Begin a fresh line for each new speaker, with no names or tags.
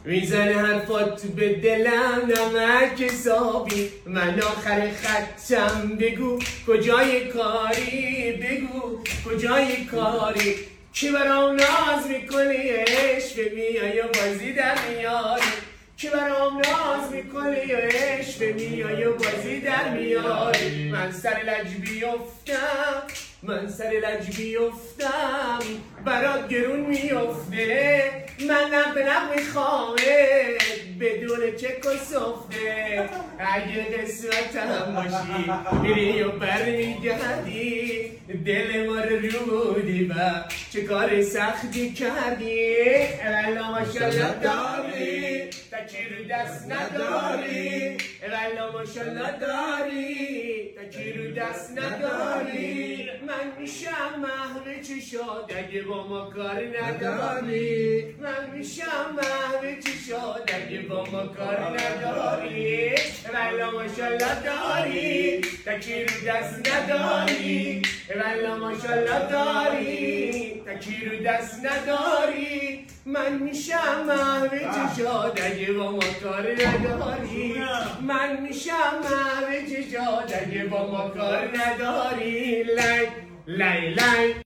میزنه حرفات به دلم نمک حسابی، من آخر خطم بگو کجای کاری، بگو کجای کاری. کی برام ناز میکنی عشق میای و بازی در میاری، کی برام ناز میکنی عشق میای و بازی در میاری. من سر لج بیفتم، من سر لج بیفتم برات گرون میفته، من نق میخوامت بدون چک و سفته. اگه قسمتم باشی میری و برمیگردی، دل ما رو رودی و چه کار سختی کردی. والا ماشالله داری تکی رو دست نداری، والا ماشالله داری تکی رو دست نداری. من میشم محو چشات اگه با ما کار نداری، من میشم محو چشات اگه با ما کار نداری. والا ماشالله داری تکی رو دست نداری، والا ماشالله داری تکی رو دست نداری. من میشم محو چشات اگه با ما کار نداری، من میشم محو چشات اگه با ما کار نداری. لای لای لای